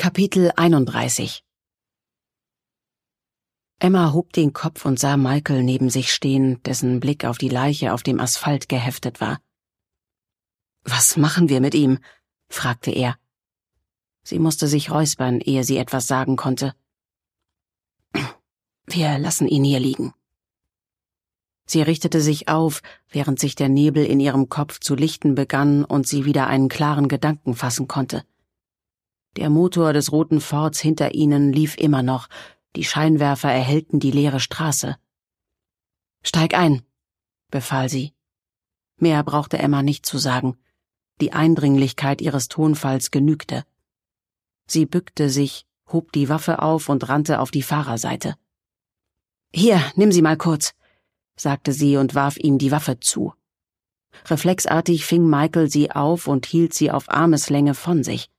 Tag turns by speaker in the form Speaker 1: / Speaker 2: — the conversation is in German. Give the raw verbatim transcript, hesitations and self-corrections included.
Speaker 1: Kapitel einunddreißig. Emma hob den Kopf und sah Michael neben sich stehen, dessen Blick auf die Leiche auf dem Asphalt geheftet war. »Was machen wir mit ihm?« fragte er. Sie musste sich räuspern, ehe sie etwas sagen konnte. »Wir lassen ihn hier liegen.« Sie richtete sich auf, während sich der Nebel in ihrem Kopf zu lichten begann und sie wieder einen klaren Gedanken fassen konnte. Der Motor des roten Fords hinter ihnen lief immer noch, die Scheinwerfer erhellten die leere Straße. »Steig ein«, befahl sie. Mehr brauchte Emma nicht zu sagen. Die Eindringlichkeit ihres Tonfalls genügte. Sie bückte sich, hob die Waffe auf und rannte auf die Fahrerseite. »Hier, nimm sie mal kurz«, sagte sie und warf ihm die Waffe zu. Reflexartig fing Michael sie auf und hielt sie auf Armeslänge von sich.